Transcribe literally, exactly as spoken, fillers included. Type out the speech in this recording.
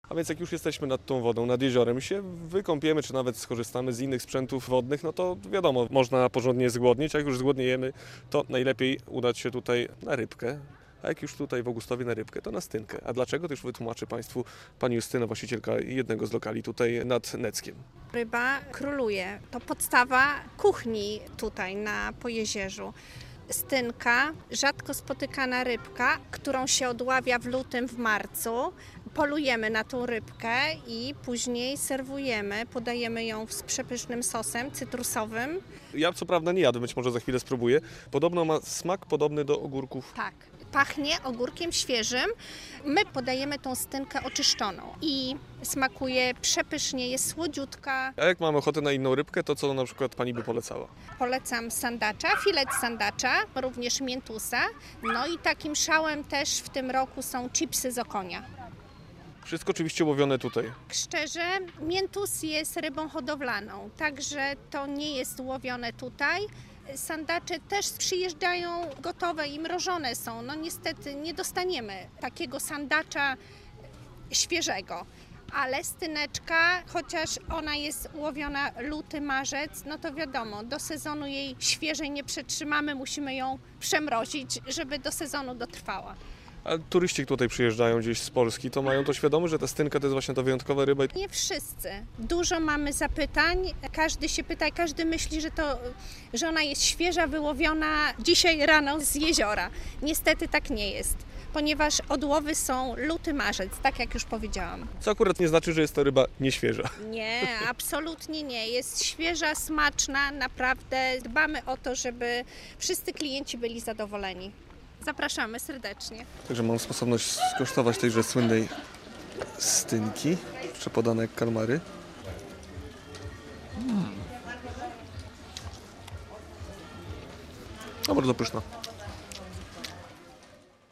A więc jak już jesteśmy nad tą wodą, nad jeziorem, się wykąpiemy, czy nawet skorzystamy z innych sprzętów wodnych, no to wiadomo, można porządnie zgłodnieć. Jak już zgłodniejemy, to najlepiej udać się tutaj na rybkę. A jak już tutaj w Augustowie na rybkę, to na stynkę. A dlaczego? To już wytłumaczy Państwu pani Justyna, właścicielka jednego z lokali tutaj nad Neckiem. Ryba króluje. To podstawa kuchni tutaj na Pojezierzu. Stynka, rzadko spotykana rybka, którą się odławia w lutym, w marcu. Polujemy na tą rybkę i później serwujemy, podajemy ją z przepysznym sosem cytrusowym. Ja co prawda nie jadłem, być może za chwilę spróbuję. Podobno ma smak podobny do ogórków. Tak, pachnie ogórkiem świeżym. My podajemy tą stynkę oczyszczoną i smakuje przepysznie, jest słodziutka. A jak mamy ochotę na inną rybkę, to co na przykład pani by polecała? Polecam sandacza, filet sandacza, również miętusa. No i takim szałem też w tym roku są chipsy z okonia. Wszystko oczywiście łowione tutaj. Szczerze, miętus jest rybą hodowlaną, także to nie jest łowione tutaj. Sandacze też przyjeżdżają gotowe i mrożone są. No niestety nie dostaniemy takiego sandacza świeżego. Ale styneczka, chociaż ona jest łowiona luty, marzec, no to wiadomo, do sezonu jej świeżej nie przetrzymamy, musimy ją przemrozić, żeby do sezonu dotrwała. A turyści tutaj przyjeżdżają gdzieś z Polski, to mają to świadomość, że ta stynka to jest właśnie ta wyjątkowa ryba? Nie wszyscy. Dużo mamy zapytań, każdy się pyta, każdy myśli, że, to, że ona jest świeża, wyłowiona dzisiaj rano z jeziora. Niestety tak nie jest, ponieważ odłowy są luty, marzec, tak jak już powiedziałam. Co akurat nie znaczy, że jest to ryba nieświeża. Nie, absolutnie nie. Jest świeża, smaczna, naprawdę dbamy o to, żeby wszyscy klienci byli zadowoleni. Zapraszamy serdecznie. Także mam sposobność skosztować tejże słynnej stynki, przepodane jak kalmary. Mm. No bardzo pyszna.